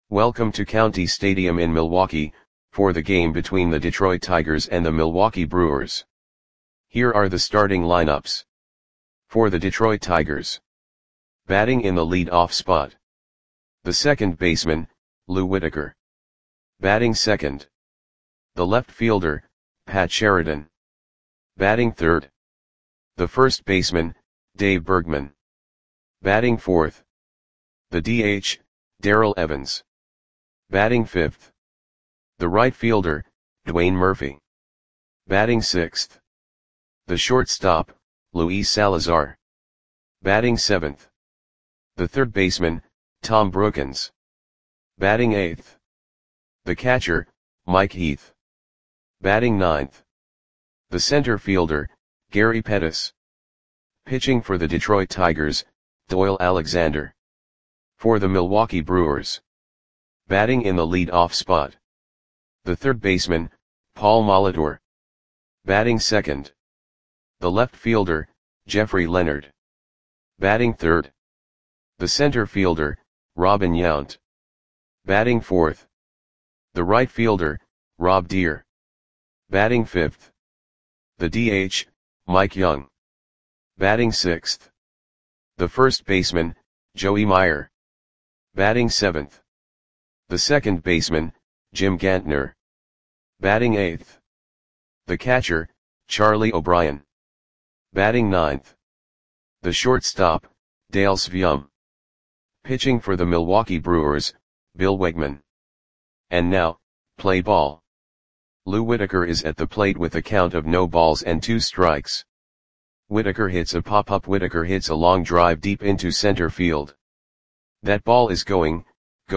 Welcome to County Stadium in Milwaukee, for the game between the Detroit Tigers and the Milwaukee Brewers. Here are the starting lineups. For the Detroit Tigers. Batting in the lead-off spot. The second baseman, Lou Whitaker. Batting second. The left fielder, Pat Sheridan. Batting third. The first baseman, Dave Bergman. Batting fourth. The DH, Darrell Evans. Batting fifth. The right fielder, Dwayne Murphy. Batting sixth. The shortstop, Luis Salazar. Batting seventh. The third baseman, Tom Brookens. Batting eighth. The catcher, Mike Heath. Batting ninth. The center fielder, Gary Pettis. Pitching for the Detroit Tigers, Doyle Alexander. For the Milwaukee Brewers. Batting in the lead-off spot. The third baseman, Paul Molitor. Batting second. The left fielder, Jeffrey Leonard. Batting third. The center fielder, Robin Yount. Batting fourth. The right fielder, Rob Deere. Batting fifth. The DH, Mike Young. Batting sixth. The first baseman, Joey Meyer. Batting seventh. The second baseman, Jim Gantner. Batting eighth. The catcher, Charlie O'Brien. Batting ninth. The shortstop, Dale Sveum. Pitching for the Milwaukee Brewers, Bill Wegman. And now, play ball. Lou Whitaker is at the plate with a count of no balls and 2 strikes. Whitaker hits a pop-up. Whitaker hits a long drive deep into center field. That ball is going,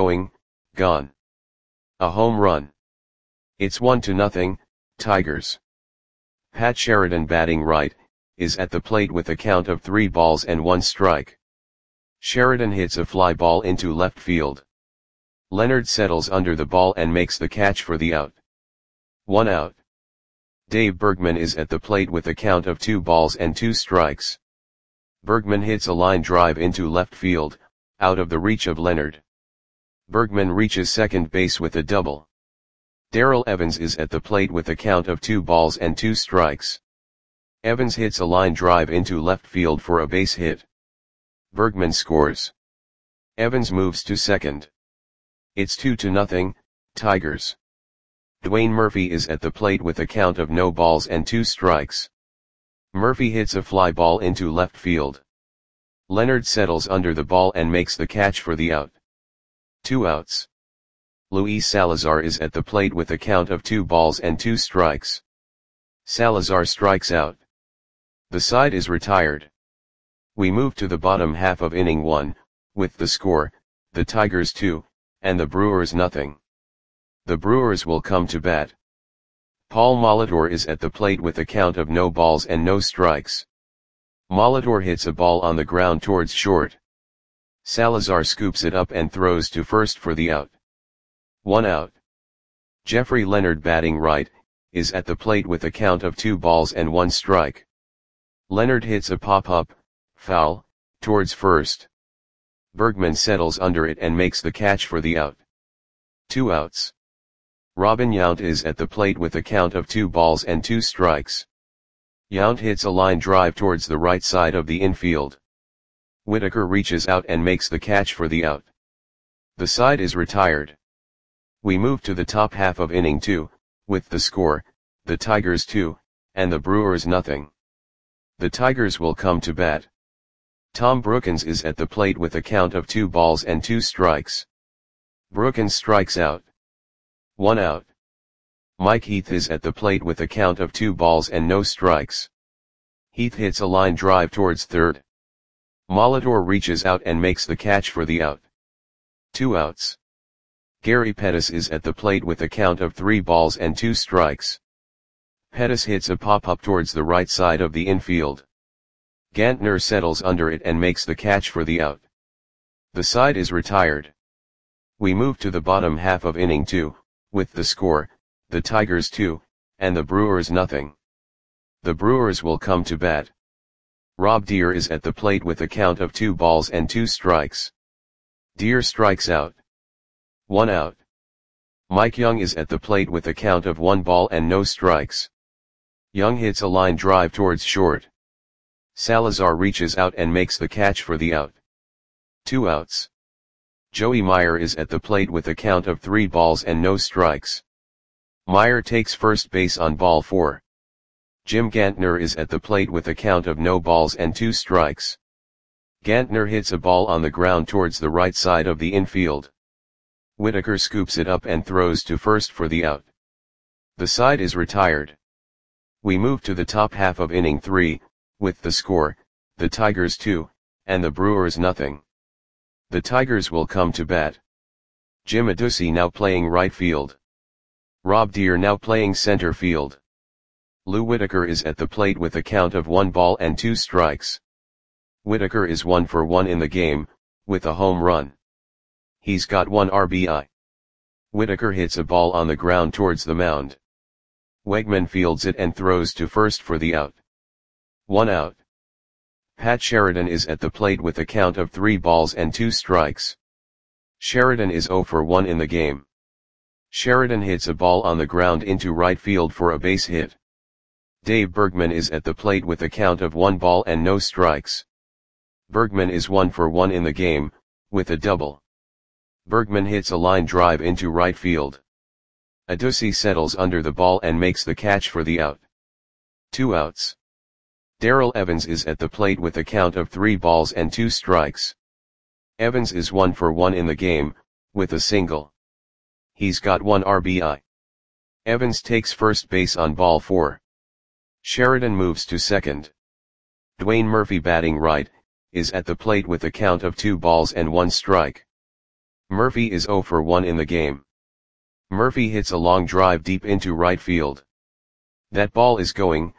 gone. A home run. It's 1-0, Tigers. Pat Sheridan, batting right, is at the plate with a count of 3 balls and 1 strike. Sheridan hits a fly ball into left field. Leonard settles under the ball and makes the catch for the out. 1 out. Dave Bergman is at the plate with a count of 2 balls and 2 strikes. Bergman hits a line drive into left field, out of the reach of Leonard. Bergman reaches second base with a double. Darrell Evans is at the plate with a count of 2 balls and 2 strikes. Evans hits a line drive into left field for a base hit. Bergman scores. Evans moves to second. It's 2-0, Tigers. Dwayne Murphy is at the plate with a count of no balls and 2 strikes. Murphy hits a fly ball into left field. Leonard settles under the ball and makes the catch for the out. 2 outs. Luis Salazar is at the plate with a count of 2 balls and 2 strikes. Salazar strikes out. The side is retired. We move to the bottom half of inning 1, with the score, the Tigers 2, and the Brewers 0. The Brewers will come to bat. Paul Molitor is at the plate with a count of no balls and no strikes. Molitor hits a ball on the ground towards short. Salazar scoops it up and throws to first for the out. 1 out. Jeffrey Leonard, batting right, is at the plate with a count of 2 balls and 1 strike. Leonard hits a pop-up, foul, towards first. Bergman settles under it and makes the catch for the out. 2 outs. Robin Yount is at the plate with a count of 2 balls and 2 strikes. Yount hits a line drive towards the right side of the infield. Whitaker reaches out and makes the catch for the out. The side is retired. We move to the top half of inning 2, with the score, the Tigers 2, and the Brewers 0. The Tigers will come to bat. Tom Brookens is at the plate with a count of 2 balls and 2 strikes. Brookens strikes out. 1 out. Mike Heath is at the plate with a count of 2 balls and no strikes. Heath hits a line drive towards third. Molitor reaches out and makes the catch for the out. 2 outs. Gary Pettis is at the plate with a count of 3 balls and 2 strikes. Pettis hits a pop-up towards the right side of the infield. Gantner settles under it and makes the catch for the out. The side is retired. We move to the bottom half of inning 2, with the score, the Tigers 2, and the Brewers 0. The Brewers will come to bat. Rob Deere is at the plate with a count of 2 balls and 2 strikes. Deere strikes out. 1 out. Mike Young is at the plate with a count of 1 ball and no strikes. Young hits a line drive towards short. Salazar reaches out and makes the catch for the out. 2 outs. Joey Meyer is at the plate with a count of 3 balls and no strikes. Meyer takes first base on ball 4. Jim Gantner is at the plate with a count of no balls and 2 strikes. Gantner hits a ball on the ground towards the right side of the infield. Whitaker scoops it up and throws to first for the out. The side is retired. We move to the top half of inning 3, with the score, the Tigers 2, and the Brewers nothing. The Tigers will come to bat. Jim Adduci now playing right field. Rob Deere now playing center field. Lou Whitaker is at the plate with a count of 1 ball and 2 strikes. Whitaker is 1 for 1 in the game, with a home run. He's got 1 RBI. Whitaker hits a ball on the ground towards the mound. Wegman fields it and throws to first for the out. 1 out. Pat Sheridan is at the plate with a count of 3 balls and 2 strikes. Sheridan is 0 for 1 in the game. Sheridan hits a ball on the ground into right field for a base hit. Dave Bergman is at the plate with a count of 1 ball and no strikes. Bergman is 1 for 1 in the game, with a double. Bergman hits a line drive into right field. Adduci settles under the ball and makes the catch for the out. 2 outs. Darrell Evans is at the plate with a count of 3 balls and 2 strikes. Evans is 1 for 1 in the game, with a single. He's got 1 RBI. Evans takes first base on ball 4. Sheridan moves to second. Dwayne Murphy batting right, is at the plate with a count of 2 balls and 1 strike. Murphy is 0 for 1 in the game. Murphy hits a long drive deep into right field. That ball is gone.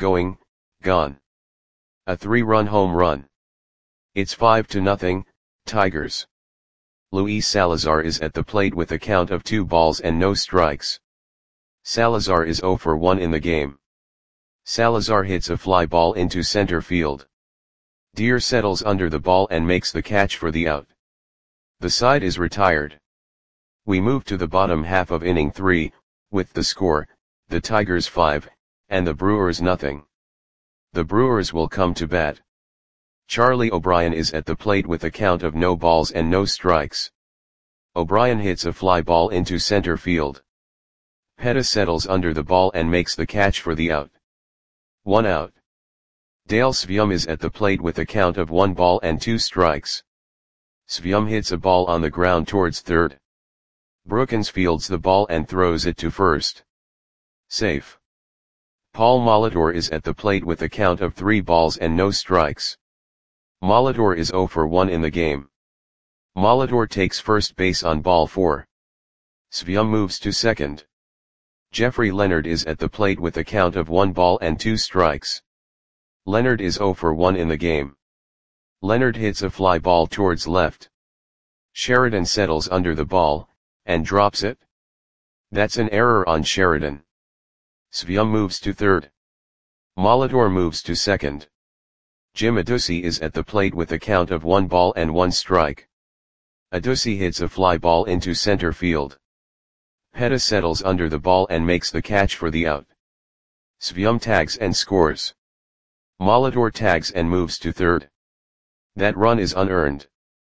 A 3-run home run. It's 5-0, Tigers. Luis Salazar is at the plate with a count of 2 balls and no strikes. Salazar is 0 for 1 in the game. Salazar hits a fly ball into center field. Deere settles under the ball and makes the catch for the out. The side is retired. We move to the bottom half of inning 3, with the score, the Tigers 5, and the Brewers nothing. The Brewers will come to bat. Charlie O'Brien is at the plate with a count of no balls and no strikes. O'Brien hits a fly ball into center field. Pettis settles under the ball and makes the catch for the out. 1 out. Dale Svium is at the plate with a count of 1 ball and 2 strikes. Svium hits a ball on the ground towards third. Brookins fields the ball and throws it to first. Safe. Paul Molitor is at the plate with a count of 3 balls and no strikes. Molitor is 0 for 1 in the game. Molitor takes first base on ball 4. Svium moves to second. Jeffrey Leonard is at the plate with a count of 1 ball and 2 strikes. Leonard is 0 for 1 in the game. Leonard hits a fly ball towards left. Sheridan settles under the ball, and drops it. That's an error on Sheridan. Svium moves to third. Molitor moves to second. Jim Adduci is at the plate with a count of 1 ball and 1 strike. Adduci hits a fly ball into center field. Pettis settles under the ball and makes the catch for the out. Svium tags and scores. Molitor tags and moves to third. That run is unearned.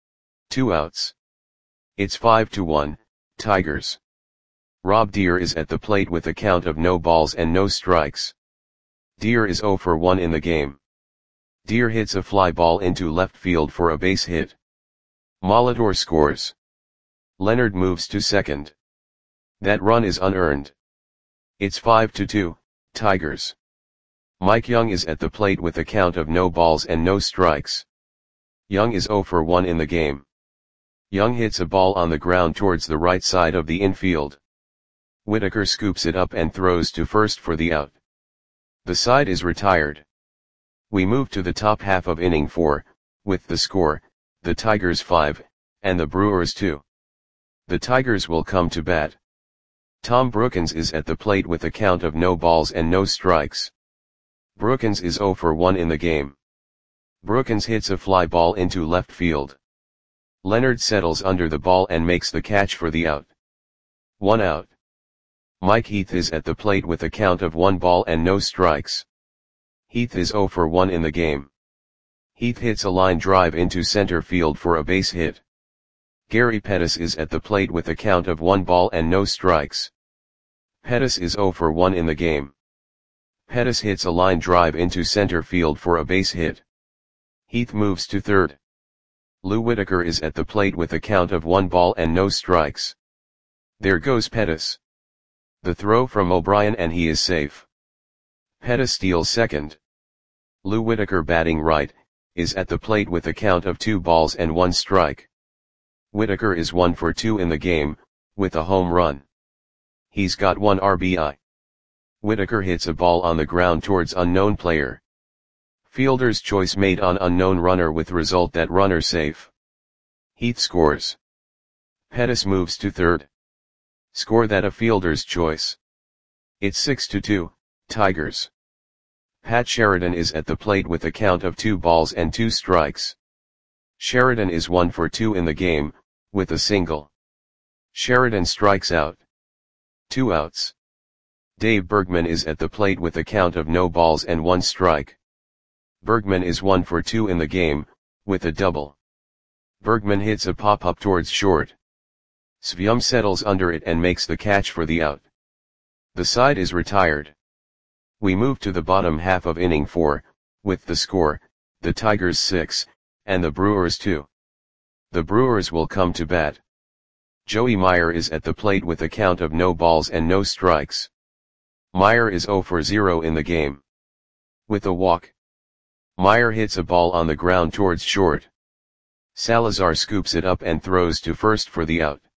2 outs. It's 5-1, Tigers. Rob Deere is at the plate with a count of no balls and no strikes. Deere is 0 for 1 in the game. Deere hits a fly ball into left field for a base hit. Molitor scores. Leonard moves to second. That run is unearned. It's 5-2, Tigers. Mike Young is at the plate with a count of no balls and no strikes. Young is 0 for 1 in the game. Young hits a ball on the ground towards the right side of the infield. Whitaker scoops it up and throws to first for the out. The side is retired. We move to the top half of inning 4, with the score, the Tigers 5, and the Brewers 2. The Tigers will come to bat. Tom Brookins is at the plate with a count of no balls and no strikes. Brookins is 0 for 1 in the game. Brookins hits a fly ball into left field. Leonard settles under the ball and makes the catch for the out. 1 out. Mike Heath is at the plate with a count of 1 ball and no strikes. Heath is 0 for 1 in the game. Heath hits a line drive into center field for a base hit. Gary Pettis is at the plate with a count of 1 ball and no strikes. Pettis is 0 for 1 in the game. Pettis hits a line drive into center field for a base hit. Heath moves to third. Lou Whitaker is at the plate with a count of 1 ball and no strikes. There goes Pettis. The throw from O'Brien and he is safe. Pettis steals second. Lou Whitaker, batting right, is at the plate with a count of 2 balls and 1 strike. Whitaker is 1 for 2 in the game, with a home run. He's got 1 RBI. Whitaker hits a ball on the ground towards unknown player. Fielder's choice made on unknown runner with result that runner safe. Heath scores. Pettis moves to third. Score that a fielder's choice. It's 6-2, Tigers. Pat Sheridan is at the plate with a count of 2 balls and 2 strikes. Sheridan is 1 for 2 in the game, with a single. Sheridan strikes out. 2 outs. Dave Bergman is at the plate with a count of no balls and 1 strike. Bergman is 1 for 2 in the game, with a double. Bergman hits a pop-up towards short. Svyum settles under it and makes the catch for the out. The side is retired. We move to the bottom half of inning 4, with the score, the Tigers 6, and the Brewers 2. The Brewers will come to bat. Joey Meyer is at the plate with a count of no balls and no strikes. Meyer is 0 for 0 in the game. With a walk. Meyer hits a ball on the ground towards short. Salazar scoops it up and throws to first for the out.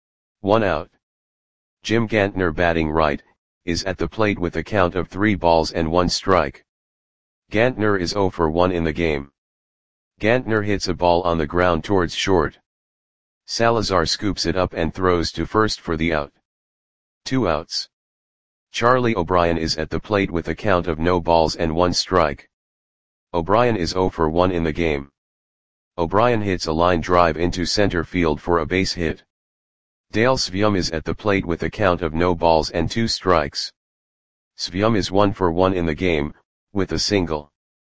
1 out. Jim Gantner, batting right, is at the plate with a count of 3 balls and 1 strike. Gantner is 0 for 1 in the game. Gantner hits a ball on the ground towards short. Salazar scoops it up and throws to first for the out. 2 outs. Charlie O'Brien is at the plate with a count of no balls and 1 strike. O'Brien is 0 for 1 in the game. O'Brien hits a line drive into center field for a base hit. Dale Svyum is at the plate with a count of no balls and 2 strikes. Svyum is 1 for 1 in the game, with a single.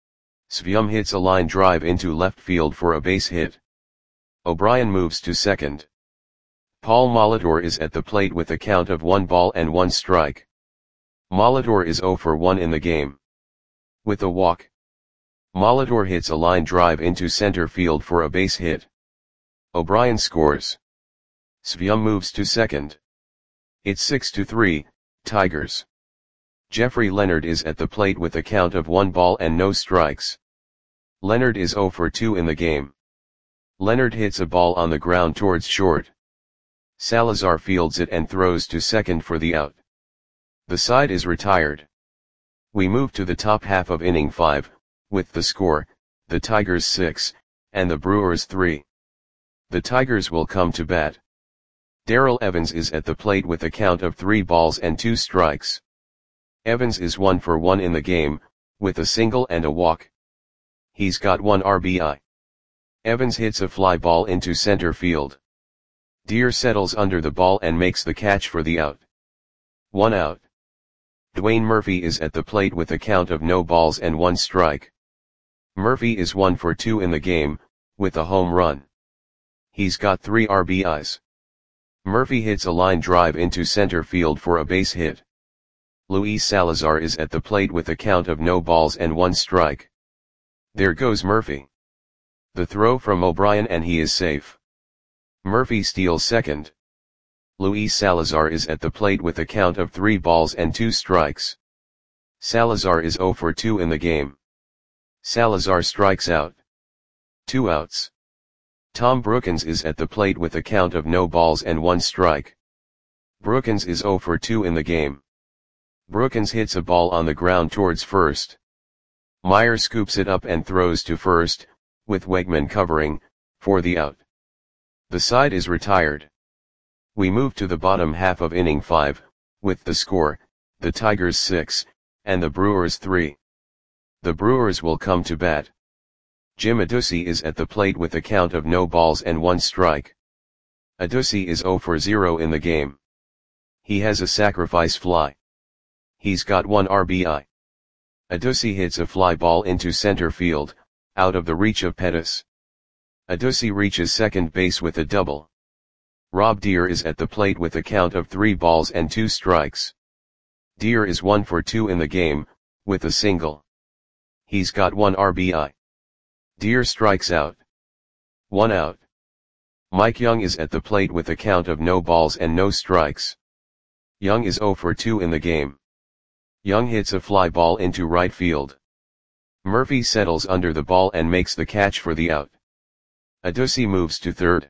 Svyum hits a line drive into left field for a base hit. O'Brien moves to second. Paul Molitor is at the plate with a count of 1 ball and 1 strike. Molitor is 0 for 1 in the game. With a walk. Molitor hits a line drive into center field for a base hit. O'Brien scores. Svyum moves to second. It's 6-3, Tigers. Jeffrey Leonard is at the plate with a count of 1 ball and no strikes. Leonard is 0 for 2 in the game. Leonard hits a ball on the ground towards short. Salazar fields it and throws to second for the out. The side is retired. We move to the top half of inning 5, with the score, the Tigers 6, and the Brewers 3. The Tigers will come to bat. Darrell Evans is at the plate with a count of 3 balls and 2 strikes. Evans is 1 for 1 in the game, with a single and a walk. He's got 1 RBI. Evans hits a fly ball into center field. Deere settles under the ball and makes the catch for the out. 1 out. Dwayne Murphy is at the plate with a count of no balls and 1 strike. Murphy is 1 for 2 in the game, with a home run. He's got 3 RBIs. Murphy hits a line drive into center field for a base hit. Luis Salazar is at the plate with a count of no balls and 1 strike. There goes Murphy. The throw from O'Brien and he is safe. Murphy steals second. Luis Salazar is at the plate with a count of 3 balls and 2 strikes. Salazar is 0 for 2 in the game. Salazar strikes out. 2 outs. Tom Brookins is at the plate with a count of no balls and 1 strike. Brookins is 0 for 2 in the game. Brookins hits a ball on the ground towards first. Meyer scoops it up and throws to first, with Wegman covering, for the out. The side is retired. We move to the bottom half of inning 5, with the score, the Tigers 6, and the Brewers 3. The Brewers will come to bat. Jim Adduci is at the plate with a count of no balls and 1 strike. Adduci is 0 for 0 in the game. He has a sacrifice fly. He's got 1 RBI. Adduci hits a fly ball into center field, out of the reach of Pettis. Adduci reaches second base with a double. Rob Deer is at the plate with a count of 3 balls and 2 strikes. Deer is 1 for 2 in the game, with a single. He's got 1 RBI. Deer strikes out. 1 out. Mike Young is at the plate with a count of no balls and no strikes. Young is 0 for 2 in the game. Young hits a fly ball into right field. Murphy settles under the ball and makes the catch for the out. Adduci moves to third.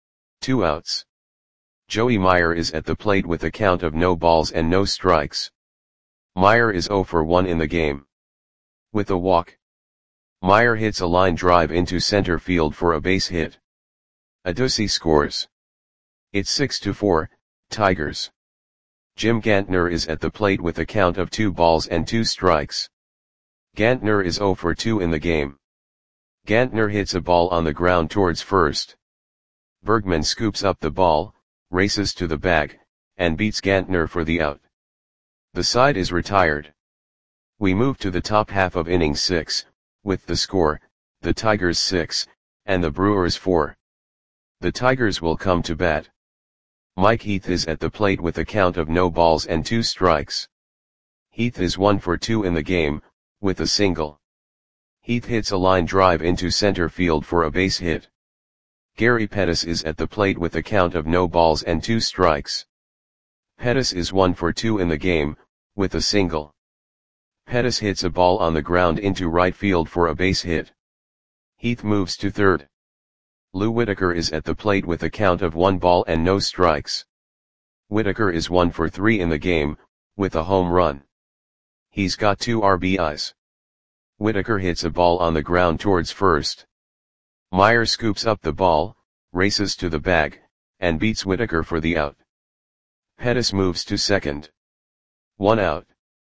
2 outs. Joey Meyer is at the plate with a count of no balls and no strikes. Meyer is 0 for 1 in the game. With a walk. Meyer hits a line drive into center field for a base hit. Adduci scores. It's 6-4, Tigers. Jim Gantner is at the plate with a count of 2 balls and 2 strikes. Gantner is 0 for 2 in the game. Gantner hits a ball on the ground towards first. Bergman scoops up the ball, races to the bag, and beats Gantner for the out. The side is retired. We move to the top half of inning 6, with the score, the Tigers 6, and the Brewers 4. The Tigers will come to bat. Mike Heath is at the plate with a count of no balls and 2 strikes. Heath is 1 for 2 in the game, with a single. Heath hits a line drive into center field for a base hit. Gary Pettis is at the plate with a count of no balls and 2 strikes. Pettis is 1 for 2 in the game, with a single. Pettis hits a ball on the ground into right field for a base hit. Heath moves to third. Lou Whitaker is at the plate with a count of 1 ball and no strikes. Whitaker is 1 for 3 in the game, with a home run. He's got 2 RBIs. Whitaker hits a ball on the ground towards first. Meyer scoops up the ball, races to the bag, and beats Whitaker for the out. Pettis moves to second. 1 out.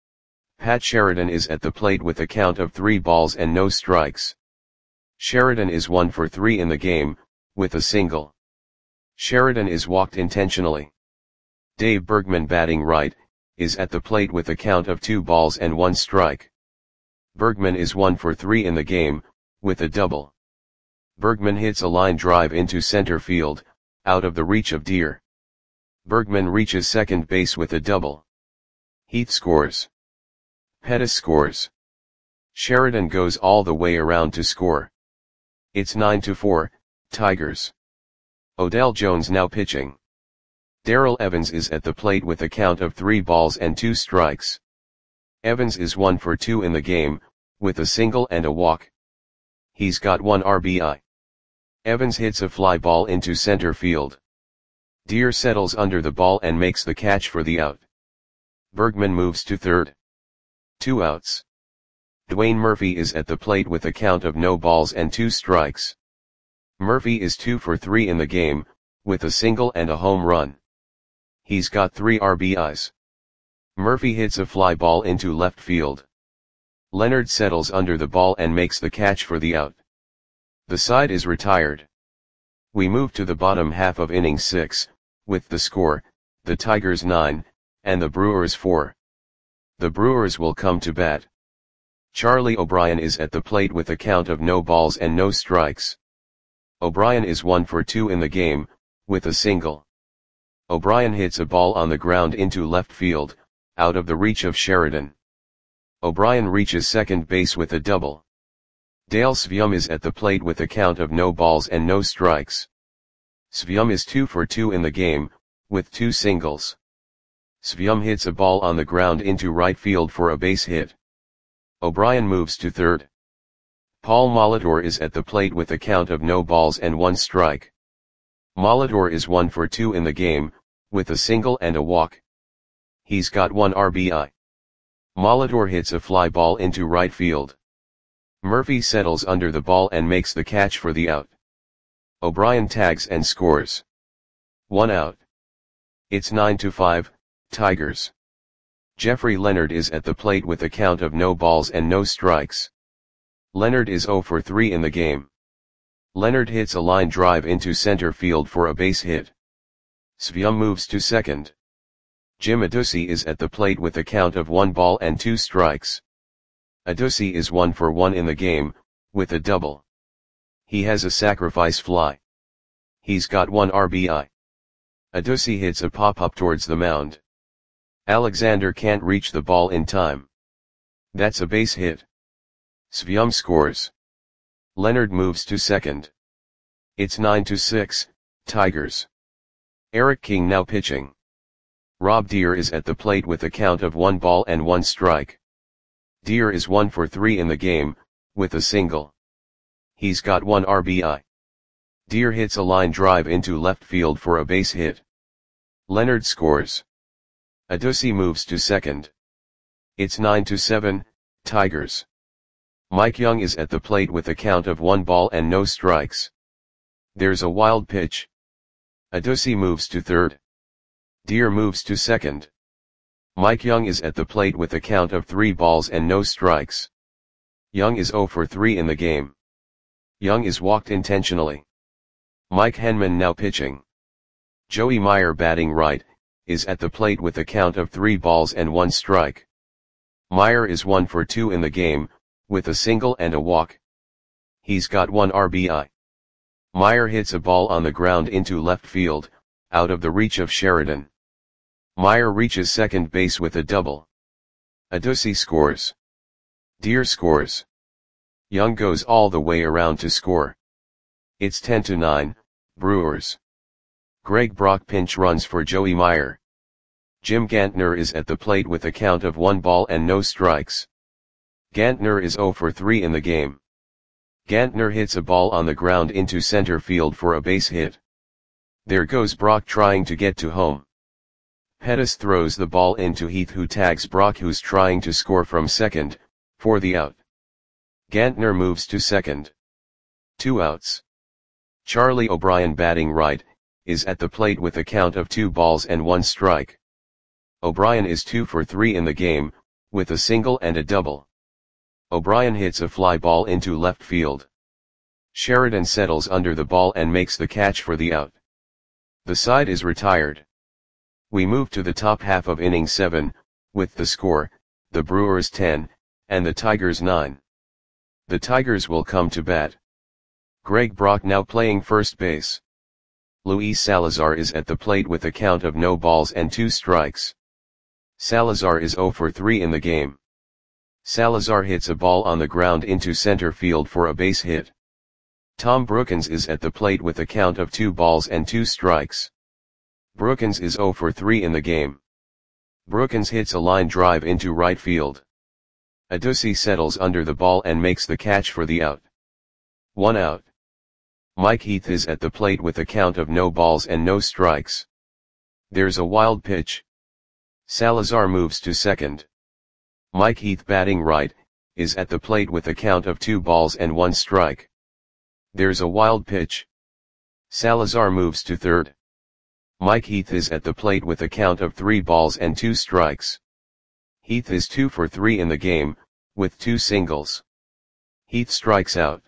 Pat Sheridan is at the plate with a count of 3 balls and no strikes. Sheridan is 1 for 3 in the game, with a single. Sheridan is walked intentionally. Dave Bergman, batting right, is at the plate with a count of 2 balls and 1 strike. Bergman is 1 for 3 in the game, with a double. Bergman hits a line drive into center field, out of the reach of Deer. Bergman reaches second base with a double. Heath scores. Pettis scores. Sheridan goes all the way around to score. It's 9-4, Tigers. Odell Jones now pitching. Darrell Evans is at the plate with a count of 3 balls and 2 strikes. Evans is 1 for 2 in the game, with a single and a walk. He's got 1 RBI. Evans hits a fly ball into center field. Deer settles under the ball and makes the catch for the out. Bergman moves to third. 2 outs. Dwayne Murphy is at the plate with a count of no balls and 2 strikes. Murphy is 2 for 3 in the game, with a single and a home run. He's got 3 RBIs. Murphy hits a fly ball into left field. Leonard settles under the ball and makes the catch for the out. The side is retired. We move to the bottom half of inning 6, with the score, the Tigers 9, and the Brewers 4. The Brewers will come to bat. Charlie O'Brien is at the plate with a count of no balls and no strikes. O'Brien is 1 for 2 in the game, with a single. O'Brien hits a ball on the ground into left field, out of the reach of Sheridan. O'Brien reaches second base with a double. Dale Svium is at the plate with a count of no balls and no strikes. Svium is 2 for 2 in the game, with 2 singles. Svium hits a ball on the ground into right field for a base hit. O'Brien moves to third. Paul Molitor is at the plate with a count of no balls and 1 strike. Molitor is 1 for 2 in the game, with a single and a walk. He's got 1 RBI. Molitor hits a fly ball into right field. Murphy settles under the ball and makes the catch for the out. O'Brien tags and scores. 1 out. It's 9-5, Tigers. Jeffrey Leonard is at the plate with a count of no balls and no strikes. Leonard is 0 for 3 in the game. Leonard hits a line drive into center field for a base hit. Svyum moves to second. Jim Adduci is at the plate with a count of 1 ball and 2 strikes. Adduci is 1 for 1 in the game, with a double. He has a sacrifice fly. He's got 1 RBI. Adduci hits a pop-up towards the mound. Alexander can't reach the ball in time. That's a base hit. Svyum scores. Leonard moves to second. It's 9-6, Tigers. Eric King now pitching. Rob Deer is at the plate with a count of 1 ball and 1 strike. Deer is 1 for 3 in the game, with a single. He's got 1 RBI. Deer hits a line drive into left field for a base hit. Leonard scores. Adduci moves to second. It's 9-7, Tigers. Mike Young is at the plate with a count of 1 ball and no strikes. There's a wild pitch. Adduci moves to third. Deer moves to second. Mike Young is at the plate with a count of 3 balls and no strikes. Young is 0 for 3 in the game. Young is walked intentionally. Mike Henman now pitching. Joey Meyer batting right, is at the plate with a count of 3 balls and 1 strike. Meyer is 1 for 2 in the game, with a single and a walk. He's got 1 RBI. Meyer hits a ball on the ground into left field, out of the reach of Sheridan. Meyer reaches second base with a double. Adduci scores. Deer scores. Young goes all the way around to score. It's 10-9, Brewers. Greg Brock pinch runs for Joey Meyer. Jim Gantner is at the plate with a count of 1 ball and no strikes. Gantner is 0 for 3 in the game. Gantner hits a ball on the ground into center field for a base hit. There goes Brock trying to get to home. Pettis throws the ball into Heath, who tags Brock, who's trying to score from second, for the out. Gantner moves to second. 2 outs. Charlie O'Brien batting right, is at the plate with a count of 2 balls and 1 strike. O'Brien is 2 for 3 in the game, with a single and a double. O'Brien hits a fly ball into left field. Sheridan settles under the ball and makes the catch for the out. The side is retired. We move to the top half of inning 7, with the score, the Brewers 10, and the Tigers 9. The Tigers will come to bat. Greg Brock now playing first base. Luis Salazar is at the plate with a count of no balls and 2 strikes. Salazar is 0 for 3 in the game. Salazar hits a ball on the ground into center field for a base hit. Tom Brookins is at the plate with a count of 2 balls and 2 strikes. Brookins is 0 for 3 in the game. Brookins hits a line drive into right field. Adduci settles under the ball and makes the catch for the out. 1 out. Mike Heath is at the plate with a count of no balls and no strikes. There's a wild pitch. Salazar moves to second. Mike Heath batting right, is at the plate with a count of 2 balls and 1 strike. There's a wild pitch. Salazar moves to third. Mike Heath is at the plate with a count of 3 balls and 2 strikes. Heath is 2 for 3 in the game, with 2 singles. Heath strikes out.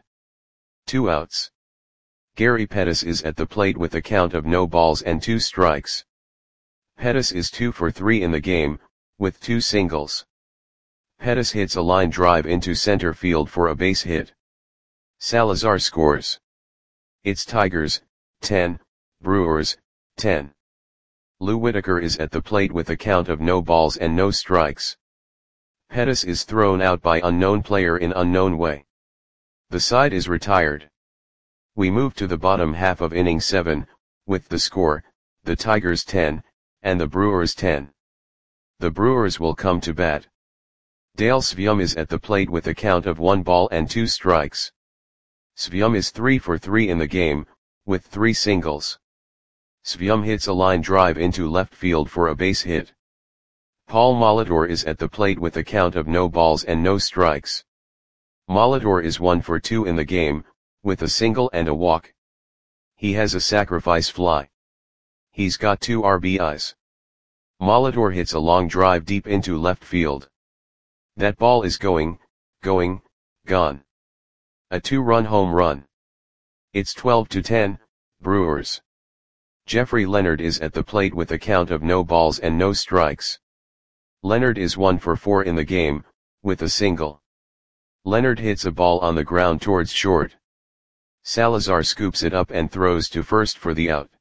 2 outs. Gary Pettis is at the plate with a count of no balls and 2 strikes. Pettis is 2 for 3 in the game, with 2 singles. Pettis hits a line drive into center field for a base hit. Salazar scores. It's Tigers, 10, Brewers, 10. Lou Whitaker is at the plate with a count of no balls and no strikes. Pettis is thrown out by unknown player in unknown way. The side is retired. We move to the bottom half of inning 7, with the score, the Tigers 10, and the Brewers 10. The Brewers will come to bat. Dale Svyum is at the plate with a count of 1 ball and 2 strikes. Svyum is 3 for 3 in the game, with 3 singles. Svyum hits a line drive into left field for a base hit. Paul Molitor is at the plate with a count of no balls and no strikes. Molitor is 1 for 2 in the game, with a single and a walk. He has a sacrifice fly. He's got 2 RBIs. Molitor hits a long drive deep into left field. That ball is gone. A 2-run home run. It's 12-10, Brewers. Jeffrey Leonard is at the plate with a count of no balls and no strikes. Leonard is 1 for 4 in the game, with a single. Leonard hits a ball on the ground towards short. Salazar scoops it up and throws to first for the out.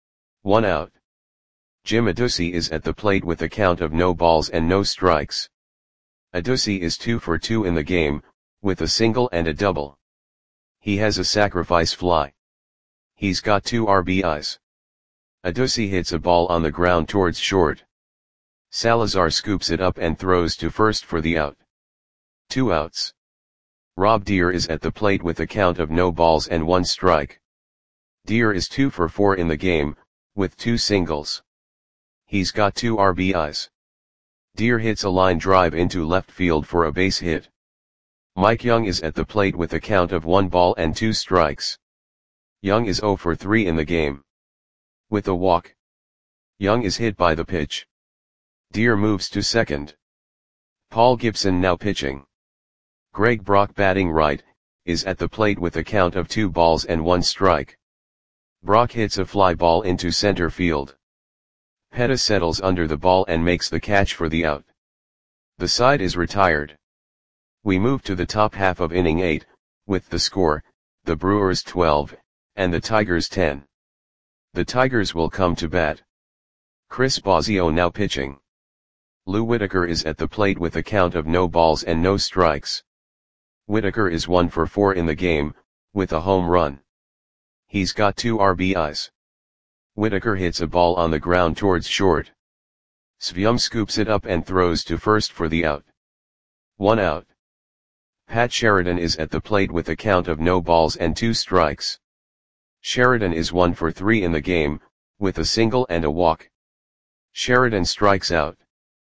1 out. Jim Adduci is at the plate with a count of no balls and no strikes. Adduci is 2 for 2 in the game, with a single and a double. He has a sacrifice fly. He's got 2 RBIs. Adduci hits a ball on the ground towards short. Salazar scoops it up and throws to first for the out. 2 outs. Rob Deer is at the plate with a count of no balls and 1 strike. Deer is 2 for 4 in the game, with 2 singles. He's got 2 RBIs. Deer hits a line drive into left field for a base hit. Mike Young is at the plate with a count of 1 ball and 2 strikes. Young is 0 for 3 in the game. With a walk. Young is hit by the pitch. Deer moves to second. Paul Gibson now pitching. Greg Brock batting right, is at the plate with a count of 2 balls and 1 strike. Brock hits a fly ball into center field. Peta settles under the ball and makes the catch for the out. The side is retired. We move to the top half of inning 8, with the score, the Brewers 12, and the Tigers 10. The Tigers will come to bat. Chris Bosio now pitching. Lou Whitaker is at the plate with a count of no balls and no strikes. Whitaker is 1 for 4 in the game, with a home run. He's got 2 RBIs. Whitaker hits a ball on the ground towards short. Svium scoops it up and throws to first for the out. 1 out. Pat Sheridan is at the plate with a count of no balls and 2 strikes. Sheridan is 1 for 3 in the game, with a single and a walk. Sheridan strikes out.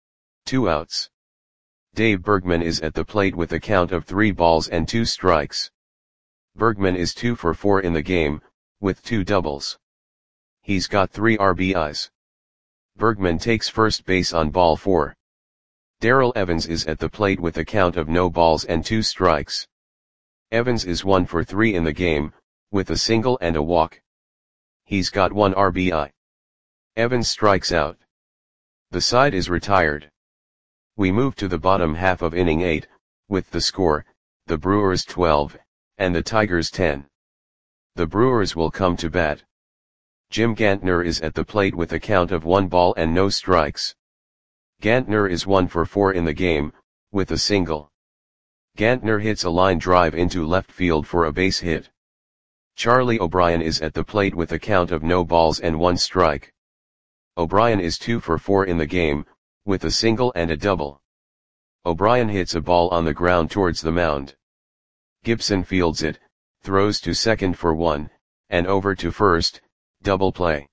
2 outs. Dave Bergman is at the plate with a count of 3 balls and 2 strikes. Bergman is 2 for 4 in the game, with 2 doubles. He's got 3 RBIs. Bergman takes first base on ball 4. Darrell Evans is at the plate with a count of no balls and 2 strikes. Evans is 1 for 3 in the game, with a single and a walk. He's got 1 RBI. Evans strikes out. The side is retired. We move to the bottom half of inning 8, with the score, the Brewers 12, and the Tigers 10. The Brewers will come to bat. Jim Gantner is at the plate with a count of 1 ball and no strikes. Gantner is 1 for 4 in the game, with a single. Gantner hits a line drive into left field for a base hit. Charlie O'Brien is at the plate with a count of no balls and 1 strike. O'Brien is 2 for 4 in the game, with a single and a double. O'Brien hits a ball on the ground towards the mound. Gibson fields it, throws to second for 1, and over to first, double play.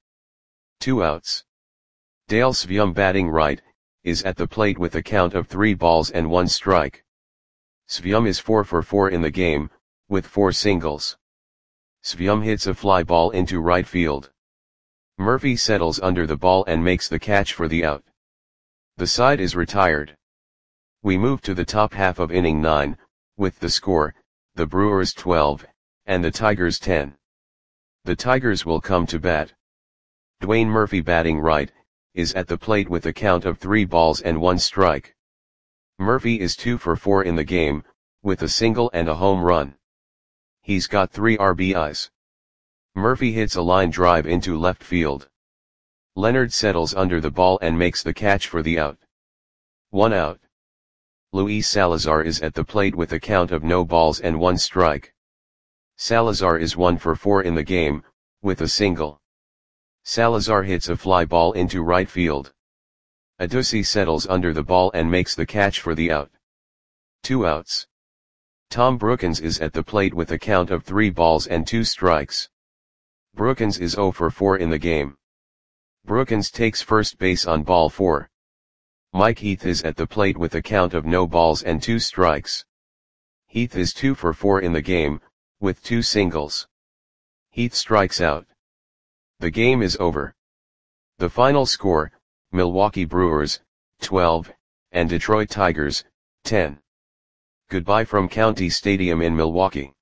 2 outs. Dale Svium batting right, is at the plate with a count of 3 balls and 1 strike. Svium is 4 for 4 in the game, with 4 singles. Svium hits a fly ball into right field. Murphy settles under the ball and makes the catch for the out. The side is retired. We move to the top half of inning 9, with the score, the Brewers 12, and the Tigers 10. The Tigers will come to bat. Dwayne Murphy batting right, is at the plate with a count of 3 balls and 1 strike. Murphy is 2 for 4 in the game, with a single and a home run. He's got 3 RBIs. Murphy hits a line drive into left field. Leonard settles under the ball and makes the catch for the out. 1 out. Luis Salazar is at the plate with a count of no balls and 1 strike. Salazar is 1 for 4 in the game, with a single. Salazar hits a fly ball into right field. Adduci settles under the ball and makes the catch for the out. 2 outs. Tom Brookins is at the plate with a count of 3 balls and 2 strikes. Brookins is 0 for 4 in the game. Brookins takes first base on ball 4. Mike Heath is at the plate with a count of no balls and 2 strikes. Heath is 2 for 4 in the game, with 2 singles. Heath strikes out. The game is over. The final score, Milwaukee Brewers, 12, and Detroit Tigers, 10. Goodbye from County Stadium in Milwaukee.